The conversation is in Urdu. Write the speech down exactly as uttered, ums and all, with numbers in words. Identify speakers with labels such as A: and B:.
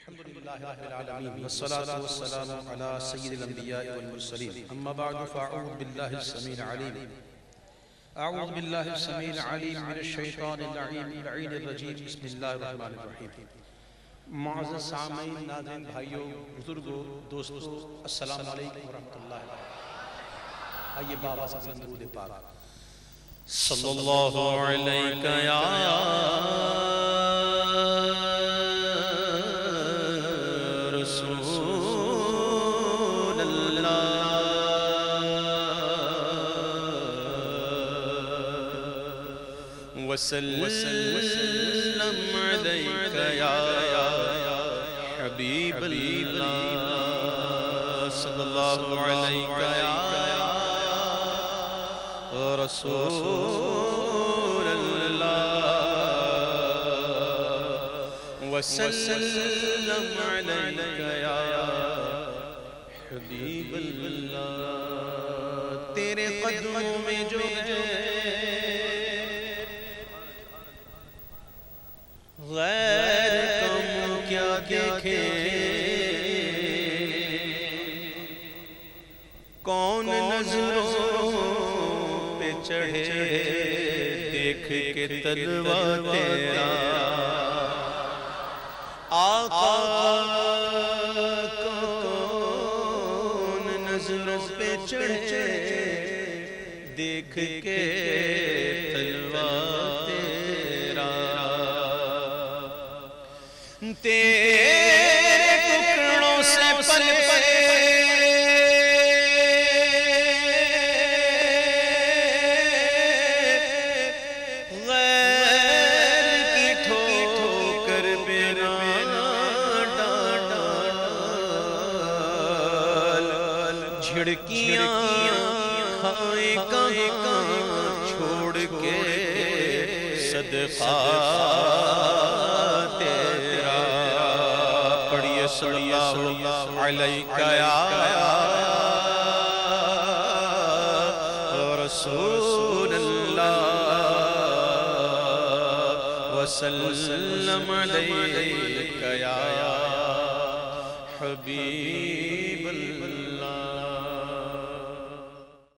A: الحمد لله رب العالمين والصلاة والسلام على سيد الأنبياء والمرسلين أما بعد فأعوذ بالله السميع العليم أعوذ بالله السميع العليم من الشيطان اللعين اللعين الرجيم بسم الله الرحمن الرحيم معزز سامعین ناظرین بھائیوں بزرگوں دوستوں السلام علیکم ورحمۃ اللہ وبرکاتہ۔ آئیے بابا سے درود پاک صلی اللہ علیہ یا وسلم عليك يا حبيب الله صلى الله عليك يا رسول الله وسلم عليك يا حبيب الله تیرے قدموں میں جو غیر کم کیا دیکھے کون نظروں پہ چڑھے دیکھ کے طلوع تیرا آقا کون نظروں پہ چڑھے دیکھ کے تیرے ٹکڑوں سے پل پلے غیر کی ٹھوکر بنا ڈال جھڑکیاں کھائیں کہاں چھوڑ کے صدقہ صلی اللہ علیہ یا رسول اللہ وسلم علیہ یا حبیب اللہ۔